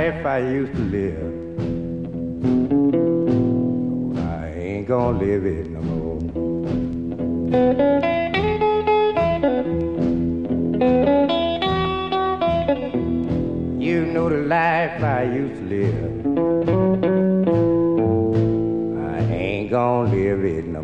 life I used to live. I ain't gonna live it no more. You know the life I used to live. I ain't gonna live it no more.